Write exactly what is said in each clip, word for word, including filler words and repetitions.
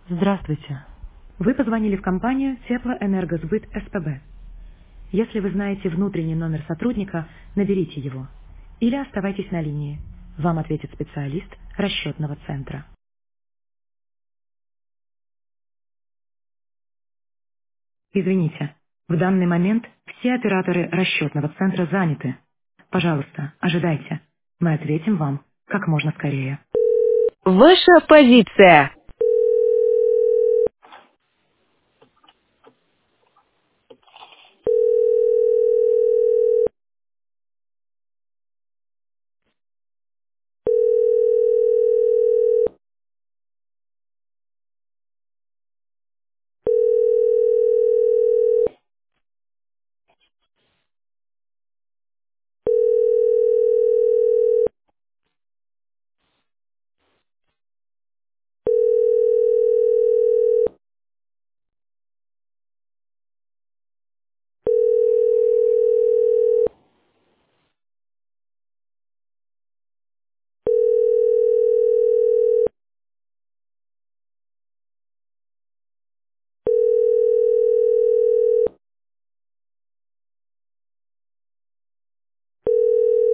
Здравствуйте. Вы позвонили в компанию Теплоэнергосбыт СПБ. Если вы знаете внутренний номер сотрудника, наберите его. Или оставайтесь на линии. Вам ответит специалист расчетного центра. Извините, в данный момент все операторы расчетного центра заняты. Пожалуйста, ожидайте. Мы ответим вам как можно скорее. Ваша позиция.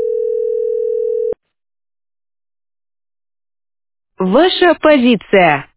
Ваша позиция.